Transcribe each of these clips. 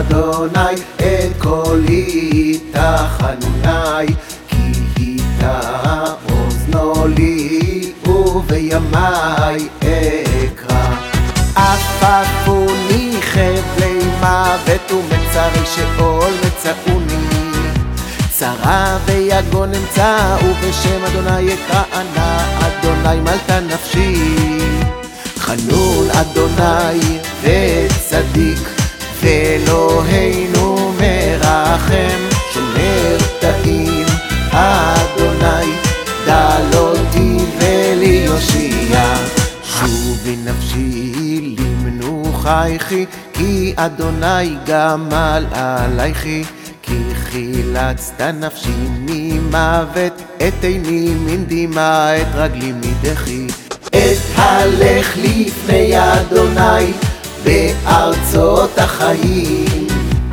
אדוני את קולי תחנוני, כי היטה אוזנו לי ובימי אקרא. עפפוני חבלי מוות ומצרי שאול מצאוני, צרה ויגון אמצא ובשם אדוני אקרא אנא, אדוני מלטה נפשי. חנון אדוני וצדיק ואלוהינו מרחם, שומר פתאים אדוני דלותי ולי יושיע. שובי נפשי למנוחייכי, כי אדוני גמל עלייכי, כי חילצת נפשי ממוות, את עיני מן דמעה, את רגלי מדחי. אתהלך לפני אדוני בארצות החיים,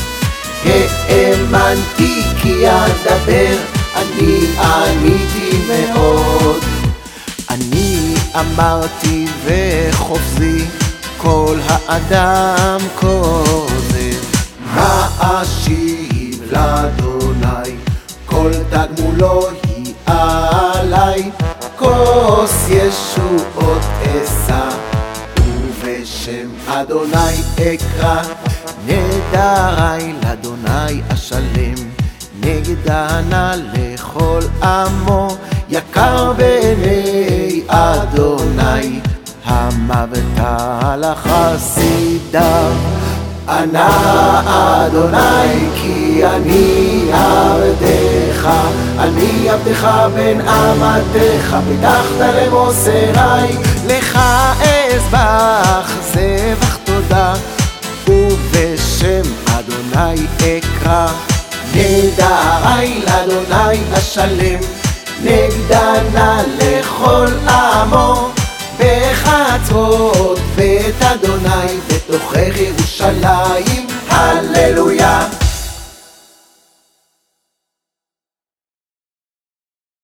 האמנתי כי אדבר, אני עניתי מאוד. אני אמרתי וחופזי, כל האדם כוזב. מה אשיב לאדוני, כל תגמולו היא עלי. כוס ישועות אשא ובשם אדוני אקרא. נדרי לאדוני אשלם, נגדנה לכל עמו. יקר בעיני אדוני המוות על החסידיו. אנא אדוני כי אני עבדך, אני עבדך בן אמתך, פתחת למוסרי. לך אזבח זבח תודה ובשם אדוני אקרא. נדרי לאדוני אשלם, נגדנה לכל עמו. בחצרות בית אדוני בתוכך ירושלים.